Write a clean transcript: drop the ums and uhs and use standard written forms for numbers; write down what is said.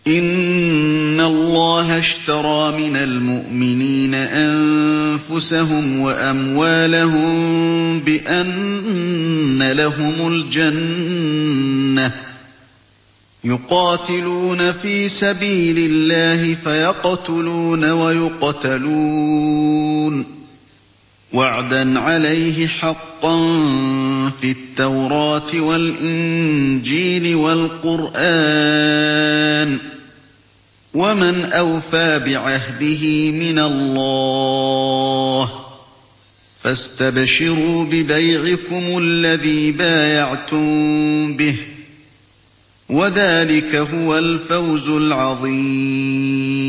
إِنَّ اللَّهَ اشْتَرَىٰ مِنَ الْمُؤْمِنِينَ أَنفُسَهُمْ وَأَمْوَالَهُم بِأَنَّ لَهُمُ الْجَنَّةَ ۚ يُقَاتِلُونَ فِي سَبِيلِ اللَّهِ فَيَقْتُلُونَ وَيُقْتَلُونَ ۖ وَعْدًا عَلَيْهِ حَقًّا فِي التَّوْرَاةِ وَالْإِنجِيلِ وَالْقُرْآنِ ۚ وَمَنْ أَوْفَىٰ بِعَهْدِهِ مِنَ اللَّهِ ۚ فَاسْتَبْشِرُوا بِبَيْعِكُمُ الَّذِي بَايَعْتُم بِهِ ۚ وَذَٰلِكَ هُوَ الْفَوْزُ الْعَظِيمُ